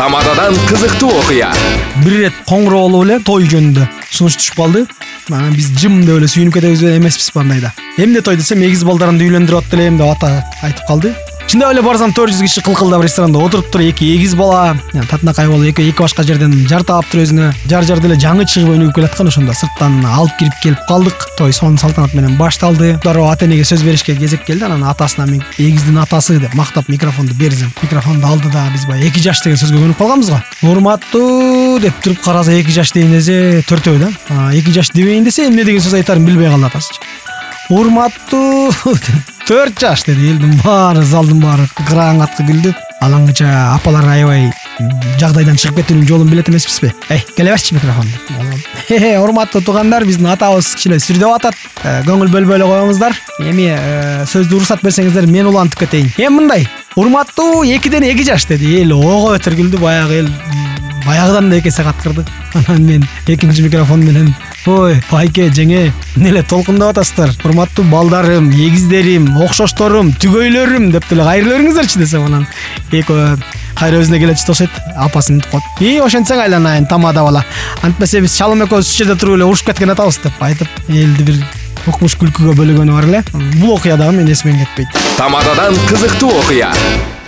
Тамададан кызыктуу окуя. Бир ирет коңгуроо болуп эле той жөнүндө сунуш түшүп калды. Анан биз жым деп эле сүйүнүп кетебиз эмеспиз андайда. Эмне той десем, эгиз балдарымды үйлөндүрүп атты элем деп айтып калды. Чындап эле барсам 400 киши кылкылдап ресторанда отуруптур, эки эгиз бала, татынакай болуп эки башка жерден жар таптыр өзүнө. Жар деле жаңы чыгып өнүгүп келаткан, ошондо сырттан алып кирип келип калдык. Той сонун салтанат менен башталды. Дароо ата-энеге сөз беришке кезек келди. Анан атасына мен эгиздин атасы деп мактап микрофонду бердим. Микрофонду алды да биз баягы 2 жаш деген сөзгө көнүп калганбыз го. Урматтуу деп туруп караса 2 жаш дейин десе төртөө да. 2 жаш дебейин десе эмне деген сөз айтарын билбей калды атасы. Урматтуу 4 жаш деди. Элдин баары, залдын баары кыраң катка күлдү. Алаңгыча апалар аябай жагдайдан чыгып кетүүнүн жолун билет эмеспизби? Келе берчи микрофонду. Урматтуу туугандар, биздин атабыз кичине сүрдөп атат. Көңүл бөлбөй эле коюңуздар. Эми сөздү уруксат берсеңиздер мен улантып кетейин. Мындай. Урматтуу 2ден 2 жаш деди. Эл ого бетер күлдү. Баягы эл баягыдан да 2 саат кырды. Анан мен экинчи микрофон менен ой, байке, жеңе, эмне толкундап атасыздар? Урматтуу балдарым, эгиздерим, окшошторум, түгөйлөрүм деп деле кайрыла бериңиздерчи десем, анан экөө кайра өзүнө келечи окшойт, апасы мынтип коет. Ошентсең айланайын, тамада бала. Антпесе биз чалым экөөбүз ушул жерде туруп эле урушуп кеткен атабыз деп айтып, элди бир укмуш күлкүгө бөлөгөнү бар эле. Бул окуя дагы менин эсимден кетпейт. Тамададан кызыктуу окуя.